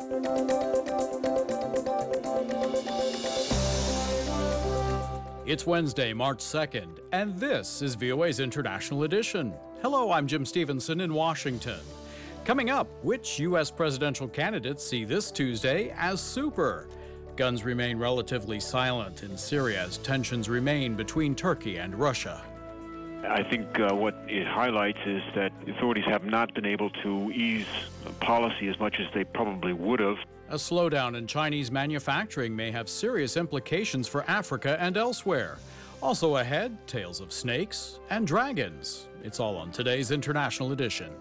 It's Wednesday, March 2nd, and this is VOA's International Edition. Hello, I'm Jim Stevenson in Washington. Coming up, which U.S. presidential candidates see this Tuesday as super? Guns remain relatively silent in Syria as tensions remain between Turkey and Russia. I think what it highlights is that authorities have not been able to ease policy as much as they probably would have. A slowdown in Chinese manufacturing may have serious implications for Africa and elsewhere. Also ahead, tales of snakes and dragons. It's all on today's International Edition.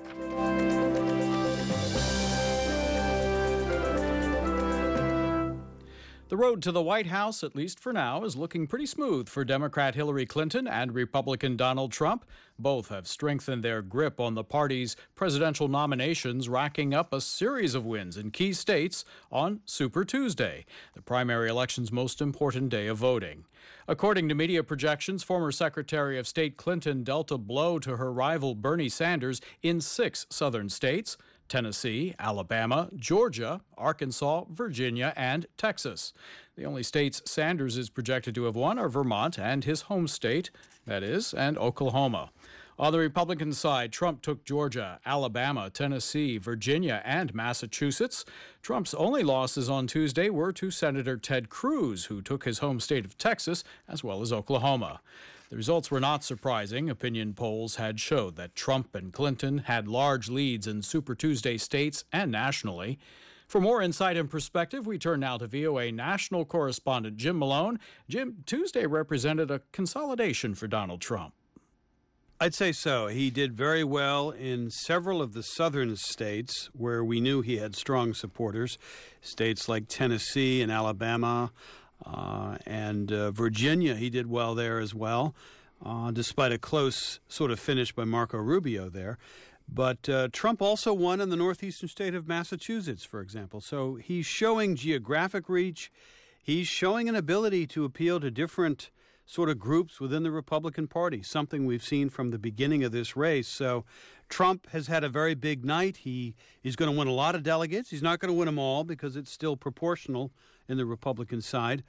The road to the White House, at least for now, is looking pretty smooth for Democrat Hillary Clinton and Republican Donald Trump. Both have strengthened their grip on the party's presidential nominations, racking up a series of wins in key states on Super Tuesday, the primary election's most important day of voting. According to media projections, former Secretary of State Clinton dealt a blow to her rival Bernie Sanders in 6 southern states: Tennessee, Alabama, Georgia, Arkansas, Virginia, and Texas. The only states Sanders is projected to have won are Vermont and his home state, that is, and Oklahoma. On the Republican side, Trump took Georgia, Alabama, Tennessee, Virginia, and Massachusetts. Trump's only losses on Tuesday were to Senator Ted Cruz, who took his home state of Texas, as well as Oklahoma. The results were not surprising. Opinion polls had showed that Trump and Clinton had large leads in Super Tuesday states and nationally. For more insight and perspective, we turn now to VOA national correspondent Jim Malone. Jim, Tuesday represented a consolidation for Donald Trump. I'd say so. He did very well in several of the southern states where we knew he had strong supporters, states like Tennessee and Alabama and Virginia. He did well there as well, despite a close sort of finish by Marco Rubio there. But Trump also won in the northeastern state of Massachusetts, for example. So he's showing geographic reach. He's showing an ability to appeal to different sort of groups within the Republican Party, something we've seen from the beginning of this race. So Trump has had a very big night. He is going to win a lot of delegates. He's not going to win them all because it's still proportional in the Republican side.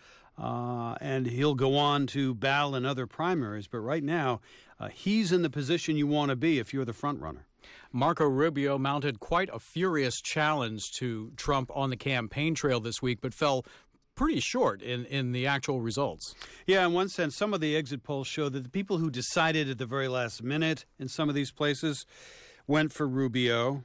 And he'll go on to battle in other primaries. But right now, he's in the position you want to be if you're the front runner. Marco Rubio mounted quite a furious challenge to Trump on the campaign trail this week, but fell pretty short in the actual results. Yeah, in one sense, some of the exit polls show that the people who decided at the very last minute in some of these places went for Rubio.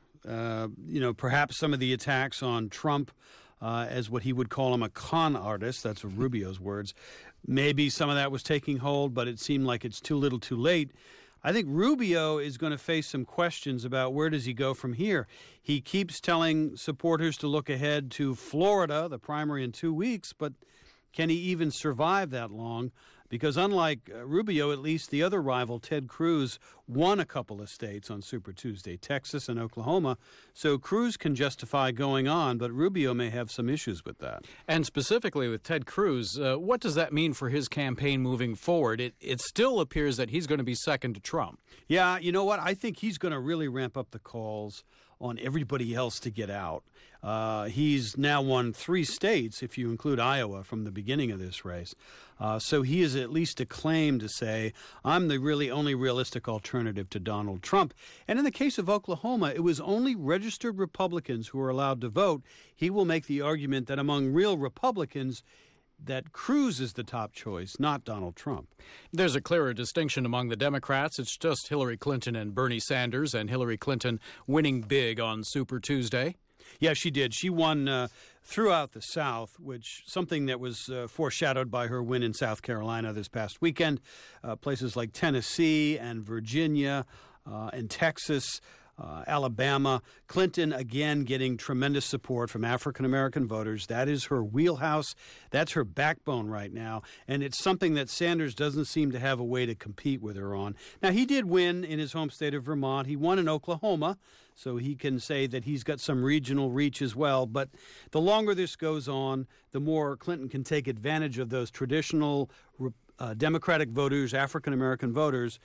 Perhaps some of the attacks on Trump as what he would call him a con artist, that's Rubio's words. Maybe some of that was taking hold, but it seemed like it's too little too late. I think Rubio is going to face some questions about where does he go from here. He keeps telling supporters to look ahead to Florida, the primary in 2 weeks, but can he even survive that long? Because unlike Rubio, at least the other rival, Ted Cruz, won a couple of states on Super Tuesday, Texas and Oklahoma. So Cruz can justify going on, but Rubio may have some issues with that. And specifically with Ted Cruz, what does that mean for his campaign moving forward? It still appears that he's going to be second to Trump. Yeah, you know what? I think he's going to really ramp up the calls on everybody else to get out. He's now won 3 states, if you include Iowa, from the beginning of this race. So he is at least a claim to say, I'm the really only realistic alternative to Donald Trump. And in the case of Oklahoma, it was only registered Republicans who were allowed to vote. He will make the argument that among real Republicans, that Cruz is the top choice, not Donald Trump. There's a clearer distinction among the Democrats. It's just Hillary Clinton and Bernie Sanders, and Hillary Clinton winning big on Super Tuesday. Yeah, she did. She won throughout the South, which something that was foreshadowed by her win in South Carolina this past weekend. Places like Tennessee and Virginia and Texas, Alabama. Clinton, again, getting tremendous support from African-American voters. That is her wheelhouse. That's her backbone right now. And it's something that Sanders doesn't seem to have a way to compete with her on. Now, he did win in his home state of Vermont. He won in Oklahoma, so he can say that he's got some regional reach as well. But the longer this goes on, the more Clinton can take advantage of those traditional Democratic voters, African-American voters,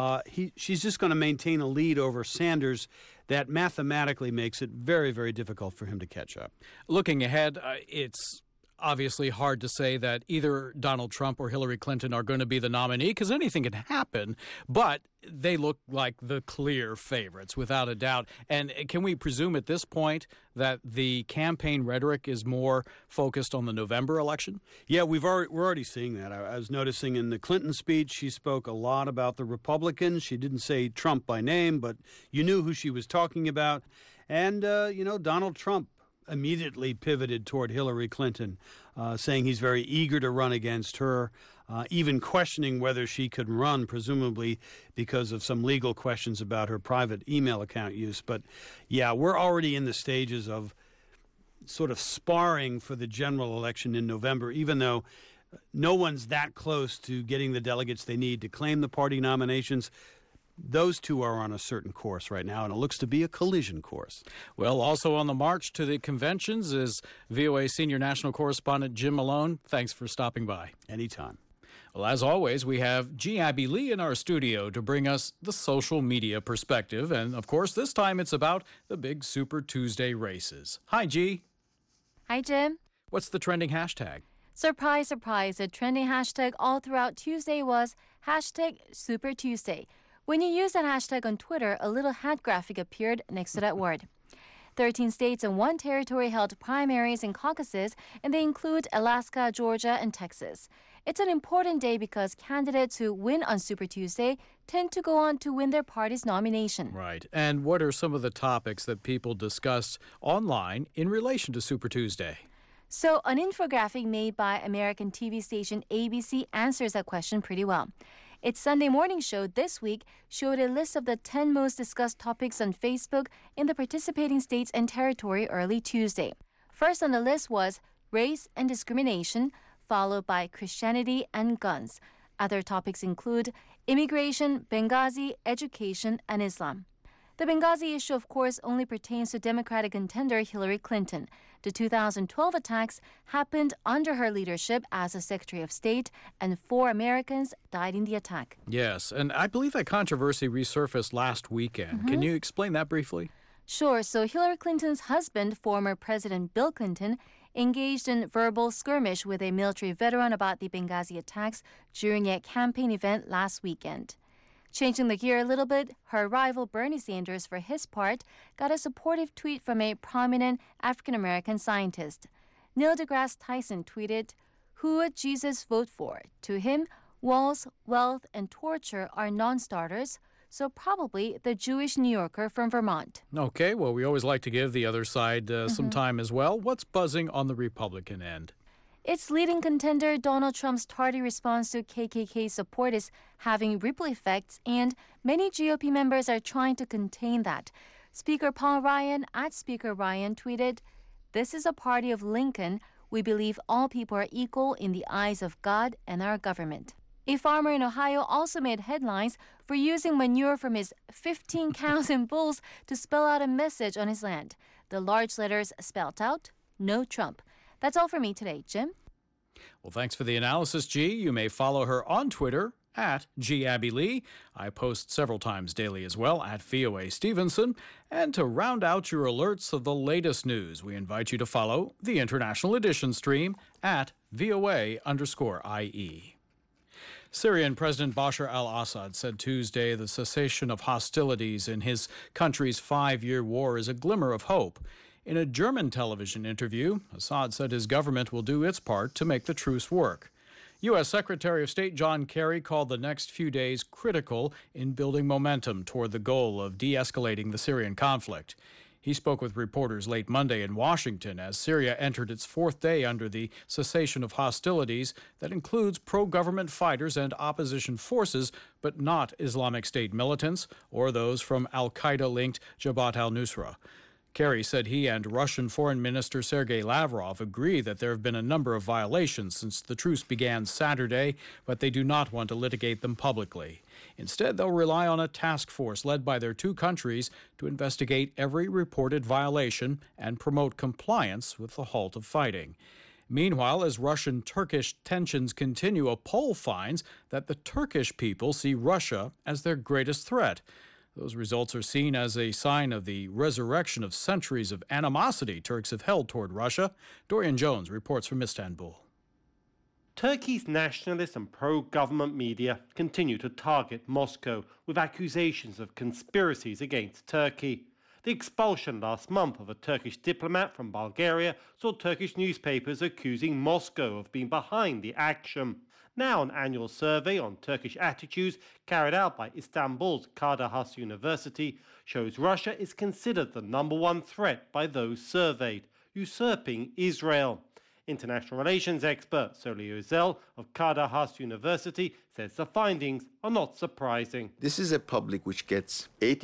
she's just going to maintain a lead over Sanders that mathematically makes it very, very difficult for him to catch up. Looking ahead, it's obviously hard to say that either Donald Trump or Hillary Clinton are going to be the nominee because anything can happen, but they look like the clear favorites without a doubt. And can we presume at this point that the campaign rhetoric is more focused on the November election? Yeah, we're already seeing that. I was noticing in the Clinton speech, she spoke a lot about the Republicans. She didn't say Trump by name, but you knew who she was talking about. And, Donald Trump immediately pivoted toward Hillary Clinton, saying he's very eager to run against her, even questioning whether she could run, presumably because of some legal questions about her private email account use. But, yeah, we're already in the stages of sort of sparring for the general election in November, even though no one's that close to getting the delegates they need to claim the party nominations. Those two are on a certain course right now, and it looks to be a collision course. Well, also on the march to the conventions is VOA senior national correspondent Jim Malone. Thanks for stopping by. Anytime. Well, as always, we have G. Abby Lee in our studio to bring us the social media perspective. And, of course, this time it's about the big Super Tuesday races. Hi, G. Hi, Jim. What's the trending hashtag? Surprise, surprise. The trending hashtag all throughout Tuesday was hashtag Super Tuesday. When you use that hashtag on Twitter, a little hat graphic appeared next to that word. 13 states and 1 territory held primaries and caucuses, and they include Alaska, Georgia, and Texas. It's an important day because candidates who win on Super Tuesday tend to go on to win their party's nomination. Right. And what are some of the topics that people discussed online in relation to Super Tuesday? So, an infographic made by American TV station ABC answers that question pretty well. Its Sunday morning show this week showed a list of the 10 most discussed topics on Facebook in the participating states and territory early Tuesday. First on the list was race and discrimination, followed by Christianity and guns. Other topics include immigration, Benghazi, education, and Islam. The Benghazi issue, of course, only pertains to Democratic contender Hillary Clinton. The 2012 attacks happened under her leadership as a Secretary of State, and 4 Americans died in the attack. Yes, and I believe that controversy resurfaced last weekend. Can you explain that briefly? Sure. So Hillary Clinton's husband, former President Bill Clinton, engaged in verbal skirmish with a military veteran about the Benghazi attacks during a campaign event last weekend. Changing the gear a little bit, her rival Bernie Sanders, for his part, got a supportive tweet from a prominent African-American scientist. Neil deGrasse Tyson tweeted, "Who would Jesus vote for? To him, walls, wealth, and torture are non-starters, so probably the Jewish New Yorker from Vermont." Okay, well, we always like to give the other side some time as well. What's buzzing on the Republican end? Its leading contender, Donald Trump's tardy response to KKK support, is having ripple effects, and many GOP members are trying to contain that. Speaker Paul Ryan at Speaker Ryan tweeted, "This is a party of Lincoln. We believe all people are equal in the eyes of God and our government." A farmer in Ohio also made headlines for using manure from his 15 cows and bulls to spell out a message on his land. The large letters spelled out, "No Trump." That's all for me today, Jim. Well, thanks for the analysis, G. You may follow her on Twitter at GAbbyLee. I post several times daily as well at VOA Stevenson. And to round out your alerts of the latest news, we invite you to follow the International Edition stream at VOA_IE. Syrian President Bashar al-Assad said Tuesday the cessation of hostilities in his country's 5-year war is a glimmer of hope. In a German television interview, Assad said his government will do its part to make the truce work. U.S. Secretary of State John Kerry called the next few days critical in building momentum toward the goal of de-escalating the Syrian conflict. He spoke with reporters late Monday in Washington as Syria entered its 4th day under the cessation of hostilities that includes pro-government fighters and opposition forces, but not Islamic State militants or those from al-Qaeda-linked Jabhat al-Nusra. Kerry said he and Russian Foreign Minister Sergei Lavrov agree that there have been a number of violations since the truce began Saturday, but they do not want to litigate them publicly. Instead, they'll rely on a task force led by their 2 countries to investigate every reported violation and promote compliance with the halt of fighting. Meanwhile, as Russian-Turkish tensions continue, a poll finds that the Turkish people see Russia as their greatest threat. Those results are seen as a sign of the resurrection of centuries of animosity Turks have held toward Russia. Dorian Jones reports from Istanbul. Turkey's nationalist and pro-government media continue to target Moscow with accusations of conspiracies against Turkey. The expulsion last month of a Turkish diplomat from Bulgaria saw Turkish newspapers accusing Moscow of being behind the action. Now, an annual survey on Turkish attitudes carried out by Istanbul's Kadir Has University shows Russia is considered the #1 threat by those surveyed, usurping Israel. International relations expert Soli Özel of Kadir Has University says the findings are not surprising. This is a public which gets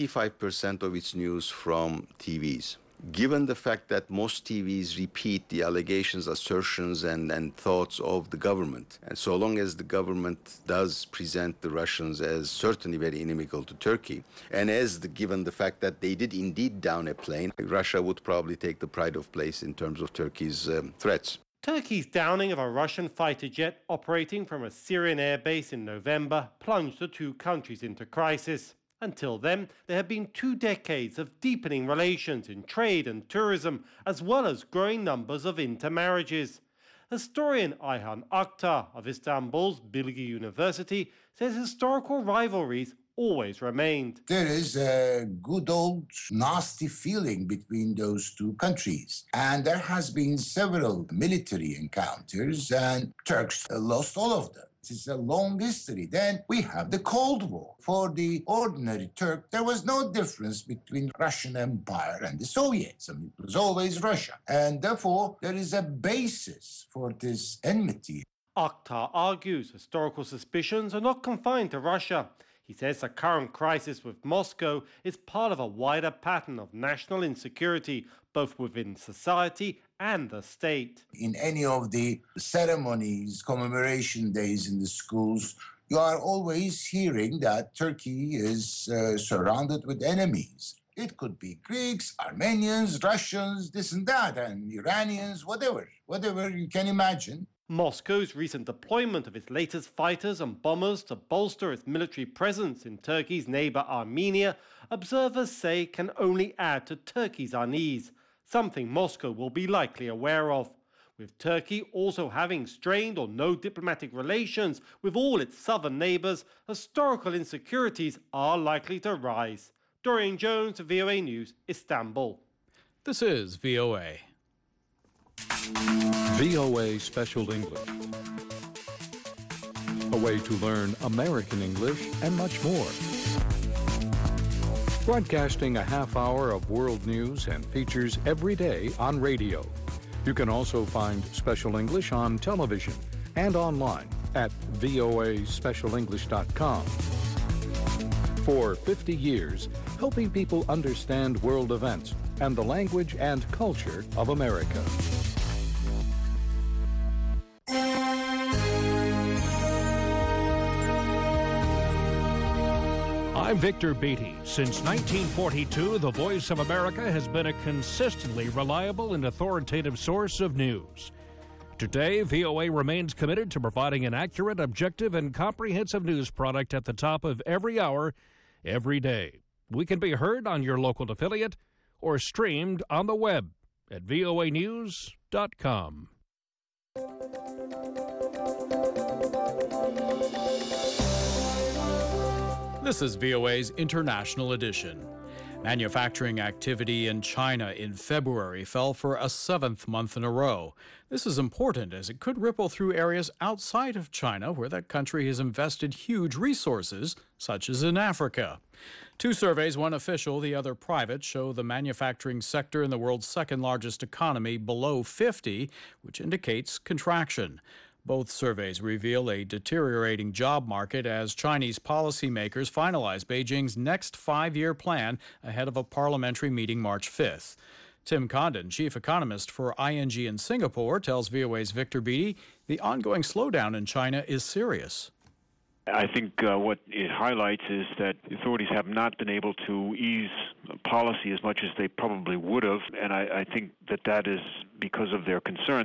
85% of its news from TVs. Given the fact that most TVs repeat the allegations, assertions, and thoughts of the government, and so long as the government does present the Russians as certainly very inimical to Turkey, and given the fact that they did indeed down a plane, Russia would probably take the pride of place in terms of Turkey's threats. Turkey's downing of a Russian fighter jet operating from a Syrian airbase in November plunged the two countries into crisis. Until then, there have been 2 decades of deepening relations in trade and tourism, as well as growing numbers of intermarriages. Historian Ayhan Akhtar of Istanbul's Bilgi University says historical rivalries always remained. There is a good old nasty feeling between those two countries. And there has been several military encounters and Turks lost all of them. It's a long history. Then we have the Cold War. For the ordinary Turk, there was no difference between Russian Empire and the Soviets. I mean, it was always Russia. And therefore, there is a basis for this enmity. Akhtar argues historical suspicions are not confined to Russia. He says the current crisis with Moscow is part of a wider pattern of national insecurity, both within society and the state. In any of the ceremonies, commemoration days in the schools, you are always hearing that Turkey is surrounded with enemies. It could be Greeks, Armenians, Russians, this and that, and Iranians, whatever you can imagine. Moscow's recent deployment of its latest fighters and bombers to bolster its military presence in Turkey's neighbour Armenia, observers say can only add to Turkey's unease, something Moscow will be likely aware of. With Turkey also having strained or no diplomatic relations with all its southern neighbours, historical insecurities are likely to rise. Dorian Jones, VOA News, Istanbul. This is VOA. VOA Special English. A way to learn American English and much more. Broadcasting a half hour of world news and features every day on radio. You can also find Special English on television and online at voaspecialenglish.com. For 50 years, helping people understand world events and the language and culture of America. I'm Victor Beatty. Since 1942, the Voice of America has been a consistently reliable and authoritative source of news. Today, VOA remains committed to providing an accurate, objective, and comprehensive news product at the top of every hour, every day. We can be heard on your local affiliate or streamed on the web at voanews.com. This is VOA's International Edition. Manufacturing activity in China in February fell for a 7th month in a row. This is important as it could ripple through areas outside of China where that country has invested huge resources, such as in Africa. 2 surveys, one official, the other private, show the manufacturing sector in the world's second largest economy below 50, which indicates contraction. Both surveys reveal a deteriorating job market as Chinese policymakers finalize Beijing's next 5-year plan ahead of a parliamentary meeting March 5th. Tim Condon, chief economist for ING in Singapore, tells VOA's Victor Beatty the ongoing slowdown in China is serious. I think what it highlights is that authorities have not been able to ease policy as much as they probably would have, and I think that is because of their concern that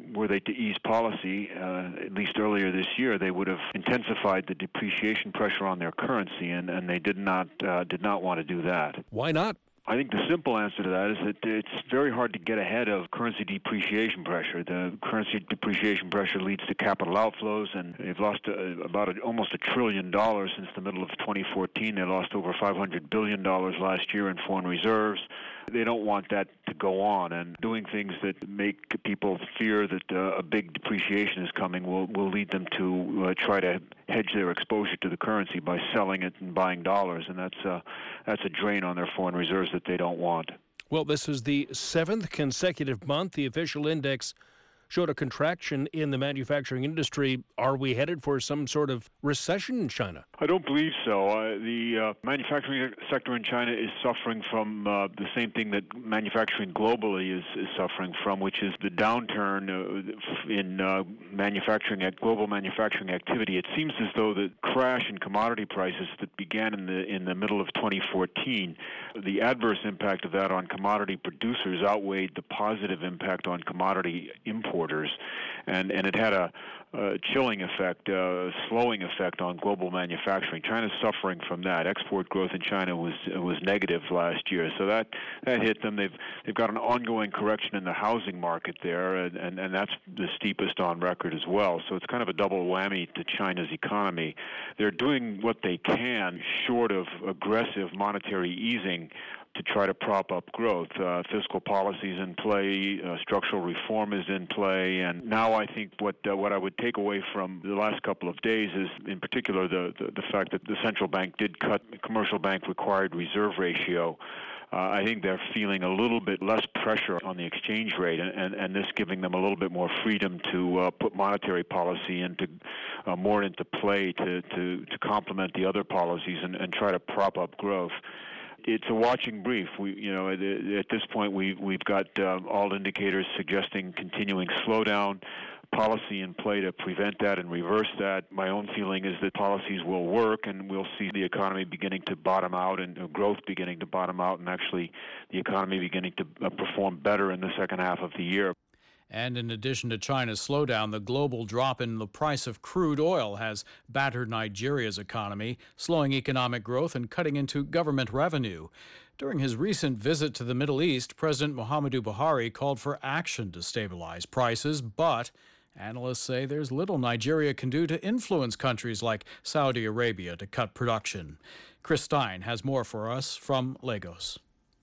were they to ease policy, at least earlier this year, they would have intensified the depreciation pressure on their currency, and they did not want to do that. Why not? I think the simple answer to that is that it's very hard to get ahead of currency depreciation pressure. The currency depreciation pressure leads to capital outflows, and they've lost almost $1 trillion since the middle of 2014. They lost over $500 billion last year in foreign reserves. They don't want that to go on, and doing things that make people fear that a big depreciation is coming will lead them to try to hedge their exposure to the currency by selling it and buying dollars, and that's a drain on their foreign reserves that they don't want. Well, this is the 7th consecutive month the official index showed a contraction in the manufacturing industry. Are we headed for some sort of recession in China? I don't believe so. The manufacturing sector in China is suffering from the same thing that manufacturing globally is suffering from, which is the downturn in global manufacturing activity. It seems as though the crash in commodity prices that began in the middle of 2014, the adverse impact of that on commodity producers outweighed the positive impact on commodity importers. And it had a chilling effect, a slowing effect on global manufacturing. China's suffering from that. Export growth in China was negative last year, so that hit them. They've got an ongoing correction in the housing market there, and that's the steepest on record as well. So it's kind of a double whammy to China's economy. They're doing what they can, short of aggressive monetary easing, to try to prop up growth. Fiscal policy is in play, structural reform is in play, and now I think what I would take away from the last couple of days is, in particular, the fact that the central bank did cut the commercial bank required reserve ratio. I think they're feeling a little bit less pressure on the exchange rate, and this giving them a little bit more freedom to put monetary policy more into play to complement the other policies and try to prop up growth. It's a watching brief. At this point, we've got all indicators suggesting continuing slowdown, policy in play to prevent that and reverse that. My own feeling is that policies will work, and we'll see the economy beginning to bottom out and growth beginning to bottom out, and actually the economy beginning to perform better in the second half of the year. And in addition to China's slowdown, the global drop in the price of crude oil has battered Nigeria's economy, slowing economic growth and cutting into government revenue. During his recent visit to the Middle East, President Muhammadu Buhari called for action to stabilize prices, but analysts say there's little Nigeria can do to influence countries like Saudi Arabia to cut production. Chris Stein has more for us from Lagos.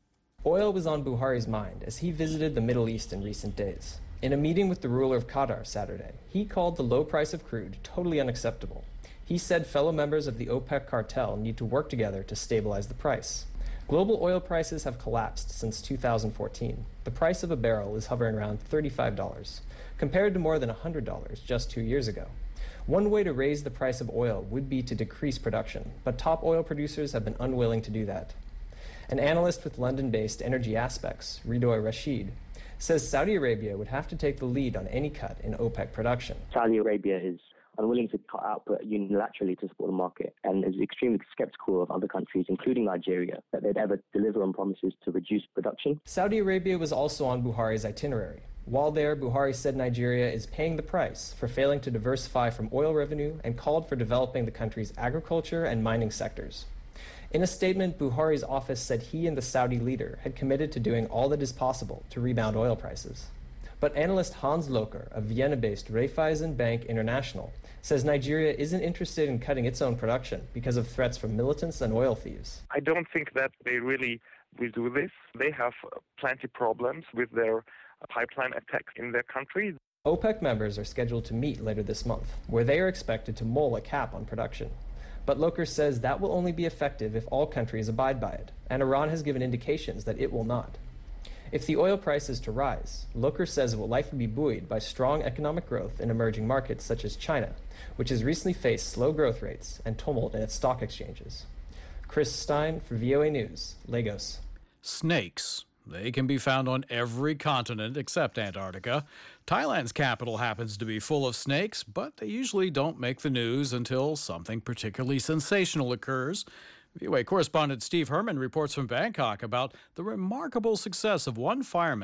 Oil was on Buhari's mind as he visited the Middle East in recent days. In a meeting with the ruler of Qatar Saturday, he called the low price of crude totally unacceptable. He said fellow members of the OPEC cartel need to work together to stabilize the price. Global oil prices have collapsed since 2014. The price of a barrel is hovering around $35, compared to more than $100 just 2 years ago. One way to raise the price of oil would be to decrease production, but top oil producers have been unwilling to do that. An analyst with London-based Energy Aspects, Ridoy Rashid, says Saudi Arabia would have to take the lead on any cut in OPEC production. Saudi Arabia is unwilling to cut output unilaterally to support the market and is extremely skeptical of other countries, including Nigeria, that they'd ever deliver on promises to reduce production. Saudi Arabia was also on Buhari's itinerary. While there, Buhari said Nigeria is paying the price for failing to diversify from oil revenue and called for developing the country's agriculture and mining sectors. In a statement, Buhari's office said he and the Saudi leader had committed to doing all that is possible to rebound oil prices. But analyst Hans Locher of Vienna-based Raiffeisen Bank International says Nigeria isn't interested in cutting its own production because of threats from militants and oil thieves. I don't think that they really will do this. They have plenty problems with their pipeline attacks in their country. OPEC members are scheduled to meet later this month, where they are expected to mull a cap on production. But Locher says that will only be effective if all countries abide by it, and Iran has given indications that it will not. If the oil price is to rise, Locher says it will likely be buoyed by strong economic growth in emerging markets such as China, which has recently faced slow growth rates and tumult in its stock exchanges. Chris Stein for VOA News, Lagos. Snakes. They can be found on every continent except Antarctica. Thailand's capital happens to be full of snakes, but they usually don't make the news until something particularly sensational occurs. VOA correspondent Steve Herman reports from Bangkok about the remarkable success of one fireman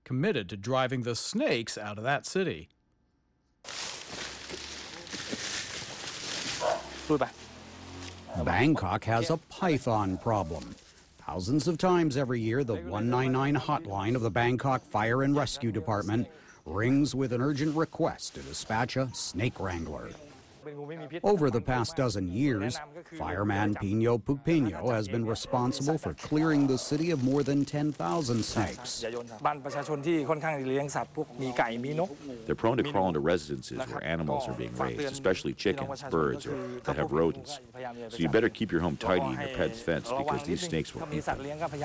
committed to driving the snakes out of that city. Bangkok has a python problem. Thousands of times every year, the 199 hotline of the Bangkok Fire and Rescue Department rings with an urgent request to dispatch a snake wrangler. Over the past dozen years, fireman Pino Pugpino has been responsible for clearing the city of more than 10,000 snakes. They're prone to crawl into residences where animals are being raised, especially chickens, birds, or that have rodents. So you better keep your home tidy and your pets fenced because these snakes will eat them.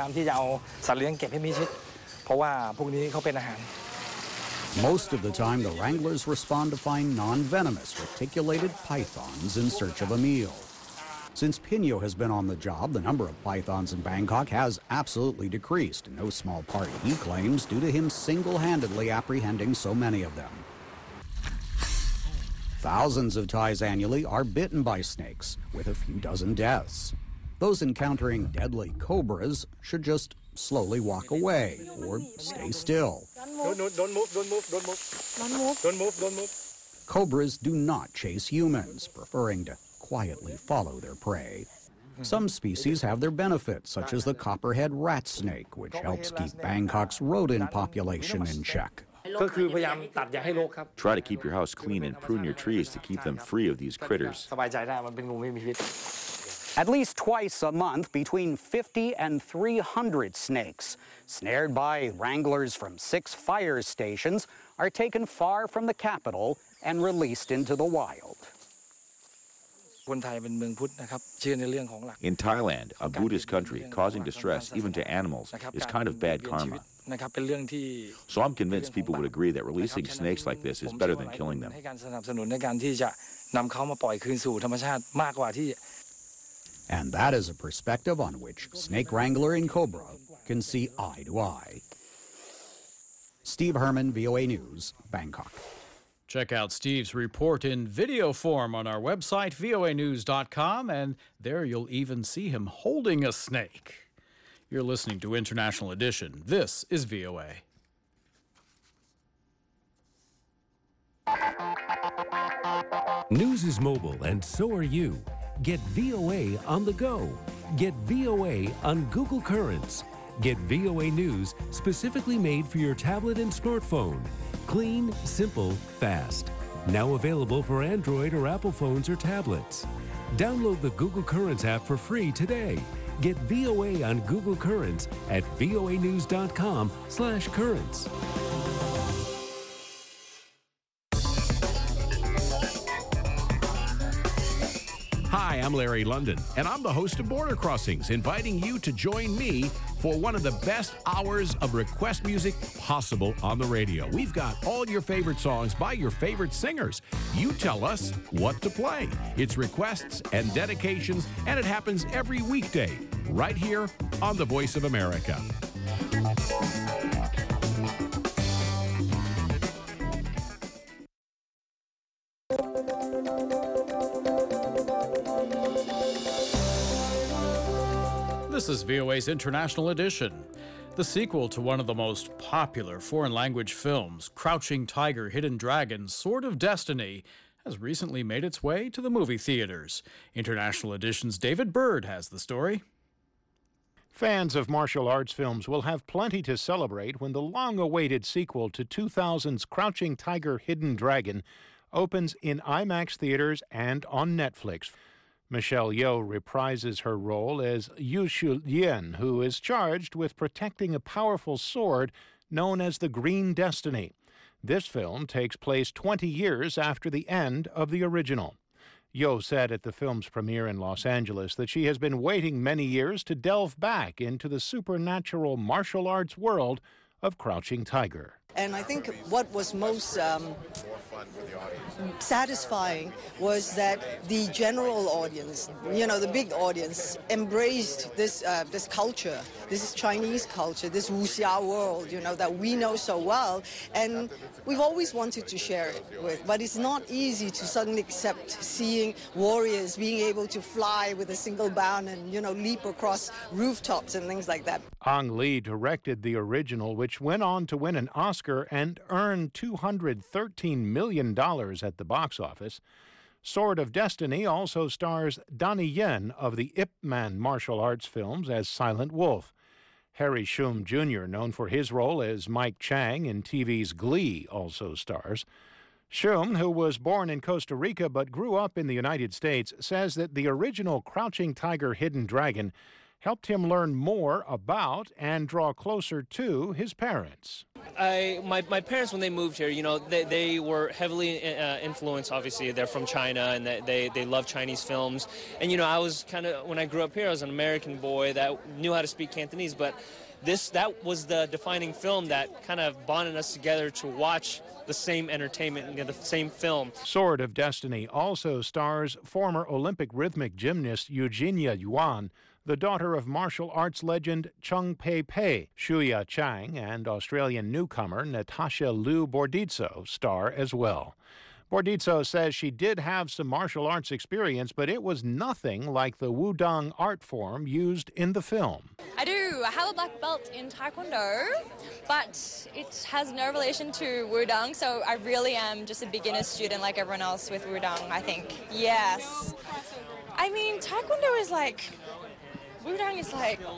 Most of the time, the wranglers respond to find non-venomous reticulated pythons in search of a meal. Since Pino has been on the job, the number of pythons in Bangkok has absolutely decreased, in no small part, he claims, due to him single-handedly apprehending so many of them. Thousands of Thais annually are bitten by snakes, with a few dozen deaths. Those encountering deadly cobras should just slowly walk away or stay still. Don't move, don't move, don't move, don't move. Don't move. Don't move, don't move. Cobras do not chase humans, preferring to quietly follow their prey. Some species have their benefits, such as the copperhead rat snake, which helps keep Bangkok's rodent population in check. Try to keep your house clean and prune your trees to keep them free of these critters. At least twice a month, between 50 and 300 snakes, snared by wranglers from 6 fire stations, are taken far from the capital and released into the wild. In Thailand, a Buddhist country, causing distress even to animals is kind of bad karma. So I'm convinced people would agree that releasing snakes like this is better than killing them. And that is a perspective on which snake wrangler in Cobra can see eye to eye. Steve Herman, VOA News, Bangkok. Check out Steve's report in video form on our website, voanews.com, and there you'll even see him holding a snake. You're listening to International Edition. This is VOA. News is mobile, and so are you. Get VOA on the go. Get VOA on Google Currents. Get VOA News specifically made for your tablet and smartphone. Clean, simple, fast. Now available for Android or Apple phones or tablets. Download the Google Currents app for free today. Get VOA on Google Currents at voanews.com/currents. Hi, I'm Larry London, and I'm the host of Border Crossings, inviting you to join me for one of the best hours of request music possible on the radio. We've got all your favorite songs by your favorite singers. You tell us what to play. It's requests and dedications, and it happens every weekday, right here on The Voice of America. This is VOA's International Edition. The sequel to one of the most popular foreign language films, Crouching Tiger, Hidden Dragon, Sword of Destiny, has recently made its way to the movie theaters. International Edition's David Bird has the story. Fans of martial arts films will have plenty to celebrate when the long-awaited sequel to 2000's Crouching Tiger, Hidden Dragon opens in IMAX theaters and on Netflix. Michelle Yeoh reprises her role as Yu Shu-lien, who is charged with protecting a powerful sword known as the Green Destiny. This film takes place 20 years after the end of the original. Yeoh said at the film's premiere in Los Angeles that she has been waiting many years to delve back into the supernatural martial arts world of Crouching Tiger. And I think what was most satisfying was that the general audience, the big audience, embraced this culture. This is Chinese culture, this wuxia world, that we know so well. And we've always wanted to share it with. But it's not easy to suddenly accept seeing warriors being able to fly with a single bound and, leap across rooftops and things like that. Ang Lee directed the original, which went on to win an Oscar and earn $213 million at the box office. Sword of Destiny also stars Donnie Yen of the Ip Man martial arts films as Silent Wolf. Harry Shum Jr., known for his role as Mike Chang in TV's Glee, also stars. Shum, who was born in Costa Rica but grew up in the United States, says that the original Crouching Tiger, Hidden Dragon helped him learn more about and draw closer to his parents. My parents, when they moved here, they were heavily influenced. Obviously, they're from China, and they love Chinese films. And, I was when I grew up here, I was an American boy that knew how to speak Cantonese, but that was the defining film that kind of bonded us together to watch the same entertainment, the same film. Sword of Destiny also stars former Olympic rhythmic gymnast Eugenia Yuan, the daughter of martial arts legend Chung Pei Pei. Shuya Chang and Australian newcomer Natasha Liu Bordizzo star as well. Bordizzo says she did have some martial arts experience, but it was nothing like the Wudang art form used in the film. I do. I have a black belt in Taekwondo, but it has no relation to Wudang, so I really am just a beginner student like everyone else with Wudang, I think. Yes. I mean, Taekwondo is Wudang is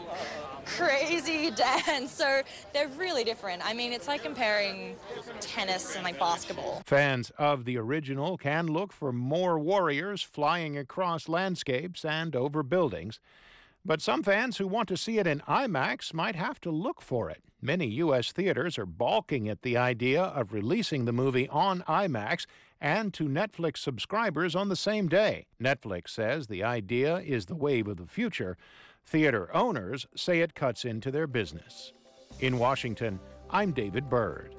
crazy dance, so they're really different. I mean, it's like comparing tennis and basketball. Fans of the original can look for more warriors flying across landscapes and over buildings. But some fans who want to see it in IMAX might have to look for it. Many U.S. theaters are balking at the idea of releasing the movie on IMAX and to Netflix subscribers on the same day. Netflix says the idea is the wave of the future. Theater owners say it cuts into their business. In Washington, I'm David Byrd.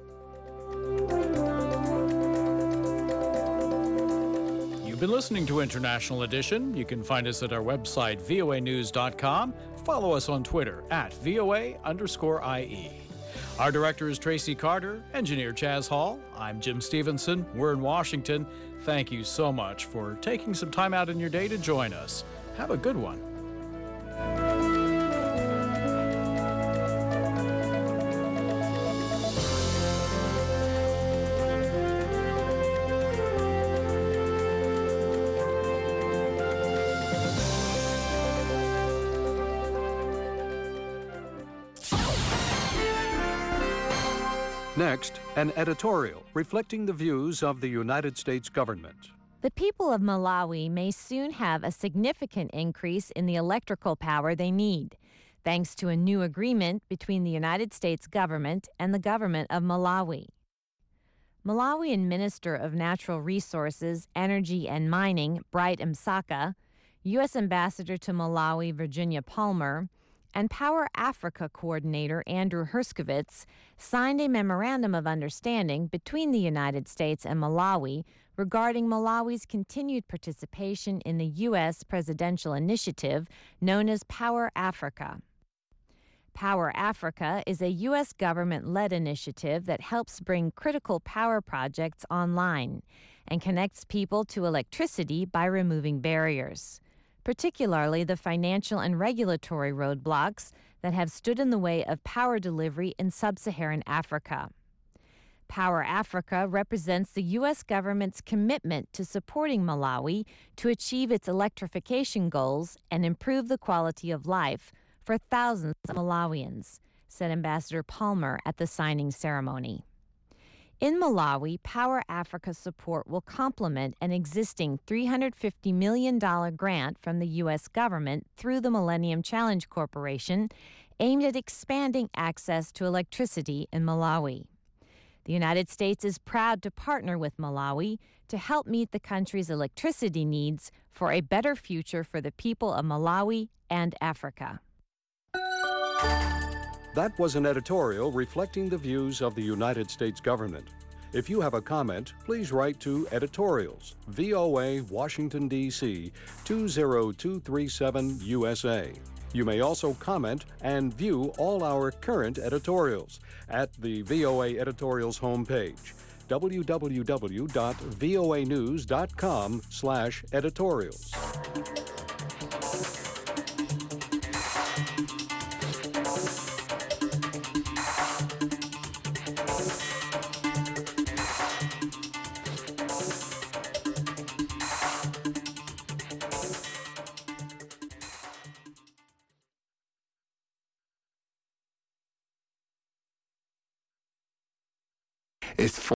You've been listening to International Edition. You can find us at our website, voanews.com. Follow us on Twitter at @VOA_IE. Our director is Tracy Carter, engineer Chaz Hall. I'm Jim Stevenson. We're in Washington. Thank you so much for taking some time out in your day to join us. Have a good one. Next, an editorial reflecting the views of the United States government. The people of Malawi may soon have a significant increase in the electrical power they need, thanks to a new agreement between the United States government and the government of Malawi. Malawian Minister of Natural Resources, Energy and Mining, Bright Msaka, U.S. Ambassador to Malawi, Virginia Palmer, and Power Africa Coordinator Andrew Herskovits signed a memorandum of understanding between the United States and Malawi regarding Malawi's continued participation in the U.S. presidential initiative known as Power Africa. Power Africa is a U.S. government-led initiative that helps bring critical power projects online and connects people to electricity by removing barriers, particularly the financial and regulatory roadblocks that have stood in the way of power delivery in sub-Saharan Africa. Power Africa represents the U.S. government's commitment to supporting Malawi to achieve its electrification goals and improve the quality of life for thousands of Malawians, said Ambassador Palmer at the signing ceremony. In Malawi, Power Africa support will complement an existing $350 million grant from the U.S. government through the Millennium Challenge Corporation aimed at expanding access to electricity in Malawi. The United States is proud to partner with Malawi to help meet the country's electricity needs for a better future for the people of Malawi and Africa. That was an editorial reflecting the views of the United States government. If you have a comment, please write to Editorials, VOA, Washington, D.C., 20237 USA. You may also comment and view all our current editorials at the VOA Editorials homepage, www.voanews.com/editorials. is